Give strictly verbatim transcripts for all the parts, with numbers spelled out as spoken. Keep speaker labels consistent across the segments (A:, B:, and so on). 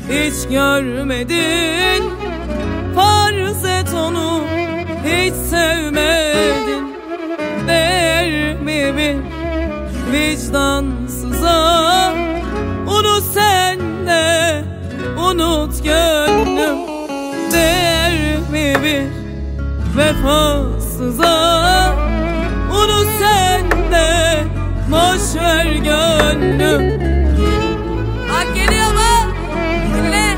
A: hiç görmedin. Farz et onu hiç sevmedin. Değer mi bir vicdansıza? Unut sen de unut gönlüm. Değer mi bir vefasıza? Unut sen de boş ver gönlüm. Bak geliyor mu? Dinle.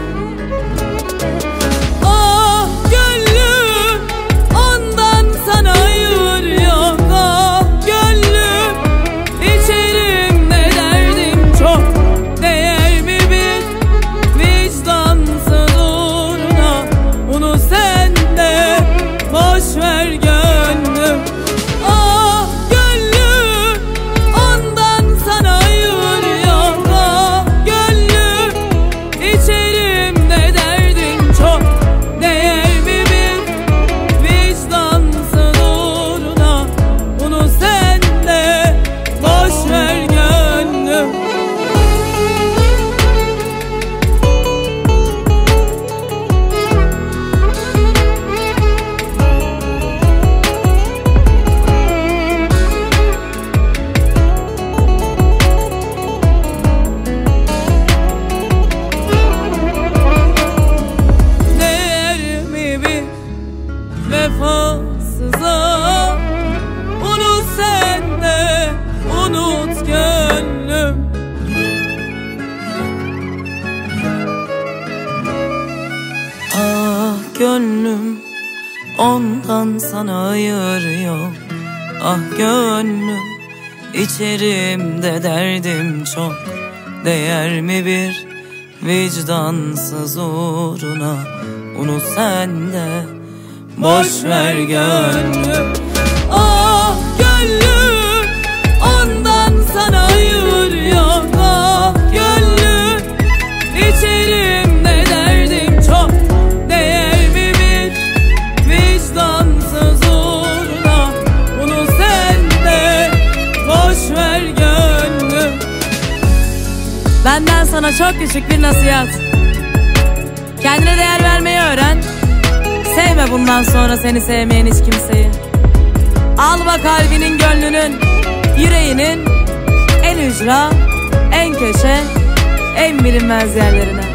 A: Ah gönlüm, ondan sana hayır yok. Ah gönlüm, içerimde derdim çok. Değer mi bir vicdansız uğruna? Unut sen de boş ver gönlüm. Ah gönlüm, ondan sana hayır yok. Ah gönlüm, içerimde derdim çok. Değer mi bir vicdansız uğruna? Unut sen de boş ver gönlüm. Değer mi bir vefasıza? Unut sen de unut gönlüm. Ah gönlüm, ondan sana hayır yok. Ah gönlüm, içerimde derdim çok. Değer mi bir vicdansız uğruna? Unut sen de boş ver gönlüm. Ah gönlüm, ondan sana hayır yok. Ah gönlüm, içerimde derdim çok. Değer mi bir vicdansız uğruna? Unut sen de boş ver gönlüm. Benden sana çok küçük bir nasihat: kendine değer vermeyi öğren. Sevme bundan sonra seni sevmeyen hiç kimseyi. Alma kalbinin, gönlünün, yüreğinin en ücra, en köşe, en bilinmez yerlerine.